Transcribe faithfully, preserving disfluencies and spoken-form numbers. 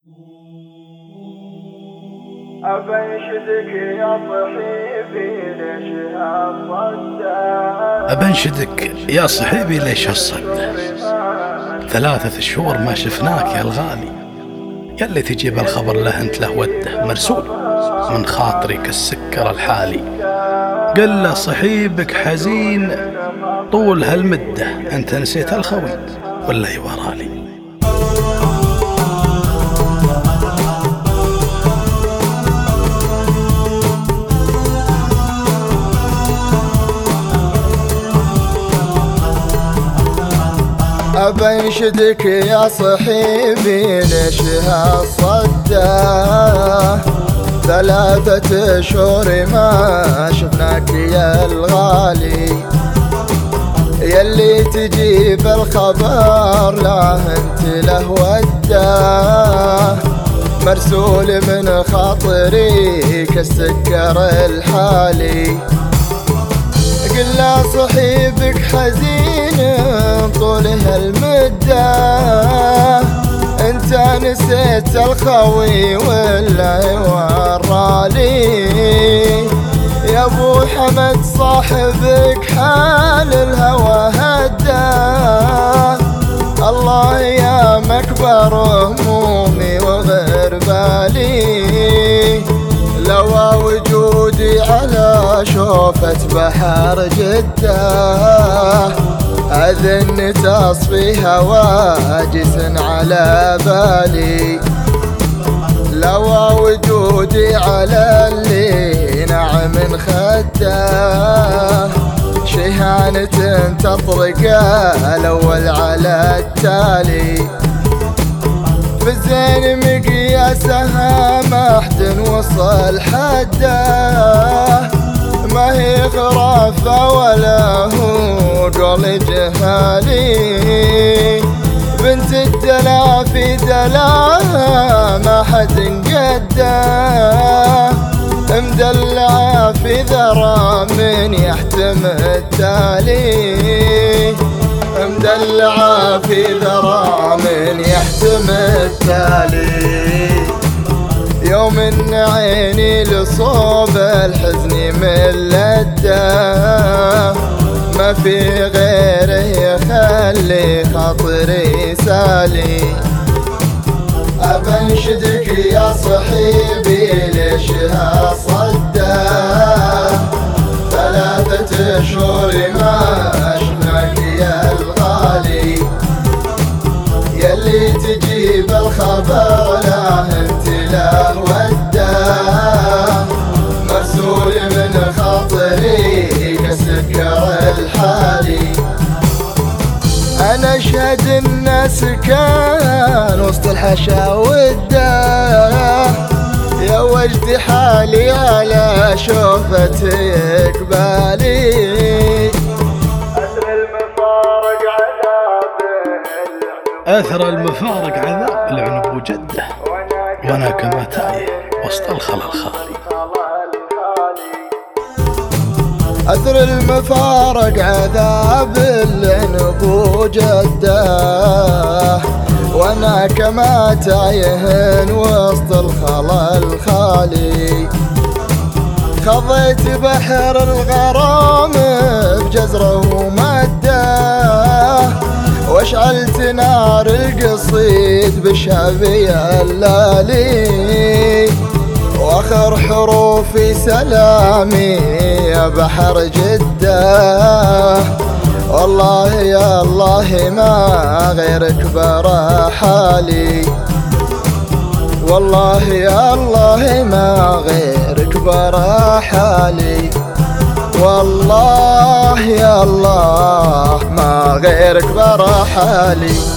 أبنشدك يا صحيبي ليش هالصدى أبنشدك يا صحيبي ليش هالصدى ثلاثة شهور ما شفناك يا الغالي، يلي تجيب الخبر له انت له وده مرسول من خاطري كالسكر الحالي. قل له صحيبك حزين طول هالمدة، انت نسيت الخوي ولا يورالي. أبنشدك يا صحيبي ليش هالصدى ثلاثة أشهر ما شفناك يا الغالي، يلي تجيب الخبر لا انت له وده مرسول من خاطري كالسكر الحالي. قل له صحيبك حزين طول هالمدة، انت نسيت الخوي ولا يورالي. يا ابو حمد صاحبك حال الهوى هدى، الله يا مكبر همومي وغير بالي. لو وجودي على شوفة بحر جدة أذن تصفي هواجس على بالي. لو وجودي على اللي نعم خده شهانة تطرق الأول على التالي. في الزين مقياسها ما حد وصل حده، ما هي خرافة ولا هو قول جهالي. بنت الدلا في دلاها ما حد قده، مدلعة في ذرى من يحتم التالي. مدلعة في ذرى من يحتم التالي. يوم ان عيني لصوب الحزن ملده، ما في غيره يخلي خاطري سالي. أبنشدك يا صحيبي ليش هالصدى ثلاثة أشهر ما شفناك يا الغالي، يلي تجيب الخبر لا انت له وده مرسول من خاطري كالسكر الحالي. أنا أشهد الناس كان وسط الحشا وده، يا وجد حالي على شوفتك بالي. أثر المفارق عذاب أثر المفارق عذاب العنب وجده، وأنا كما تايه وسط الخلا الخالي. أثر المفارق عذاب العنب وجده، وانا كما تايه وسط الخلا الخالي. خضيت بحر الغرام بجزره ومده، واشعلت نار القصيد بشعبي اللالي. واخر حروفي سلامي يا بحر جده، والله يا الله ما غيرك برا حالي. والله يا الله ما غيرك برا حالي. والله يا الله ما غيرك برا حالي.